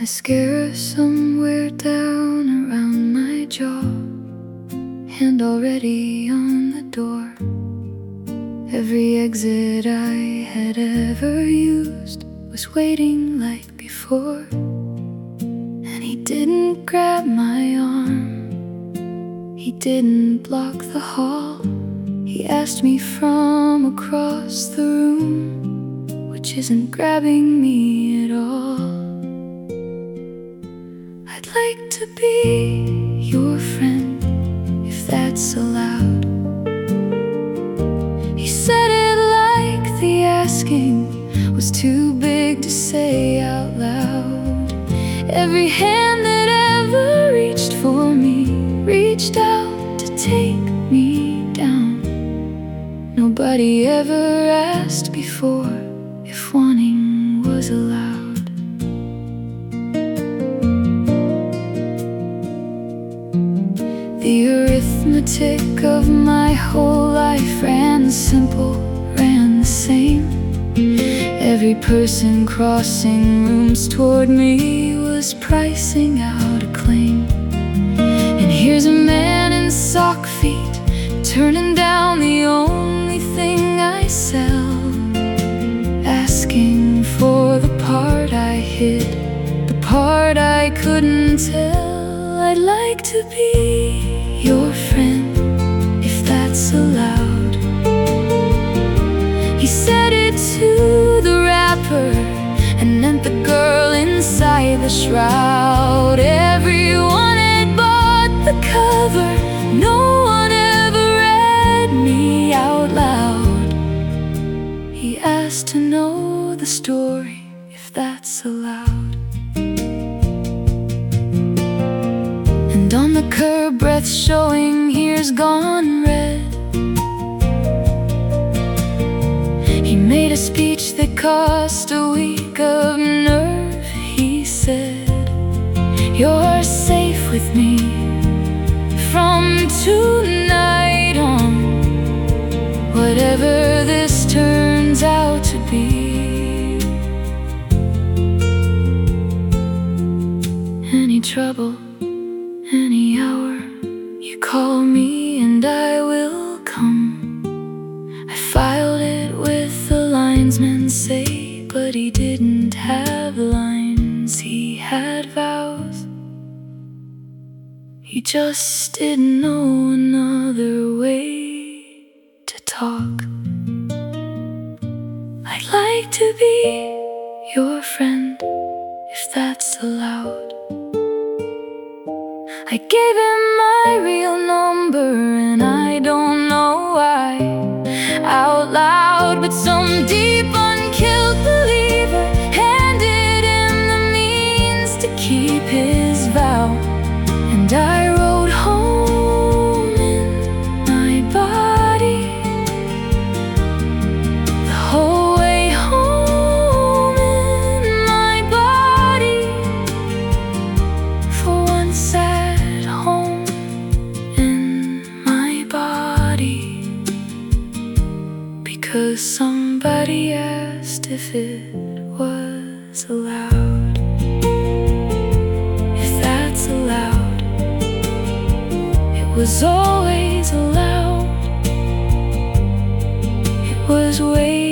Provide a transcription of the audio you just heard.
Mascara somewhere down around my jaw, hand already on the door. Every exit I had ever used was waiting like before. And he didn't grab my arm, he didn't block the hall. He asked me from across the room, which isn't grabbing me at all. I'd like to be your friend, if that's allowed. He said it like the asking was too big to say out loud. Every hand that ever reached for me reached out to take me down. Nobody ever asked before if wanting was allowed. The arithmetic of my whole life ran simple, ran the same. Every person crossing rooms toward me was pricing out a claim. And here's a man in sock feet turning down the only thing I sell, asking for the part I hid, the part I couldn't tell. I'd like to be your friend, if that's allowed. He said it to the rapper and meant the girl inside the shroud. Everyone had bought the cover, no one ever read me out loud. He asked to know the story, if that's allowed. And on the curb, breath showing, here's gone red. He made a speech that cost a week of nerve. He said, you're safe with me from tonight on, whatever this turns out to be. Any trouble, any hour, you call me and I will come. I filed it with the linesman say, but he didn't have lines, he had vows. He just didn't know another way to talk. I'd like to be your friend, if that's allowed. I gave him my real number and I don't know why out loud, but some deep unkilled believer handed him the means to keep his vow. And I rode home in my body, the whole way home in my body. For once at home in my body, because somebody asked if it was allowed. If that's allowed, it was always allowed. It was way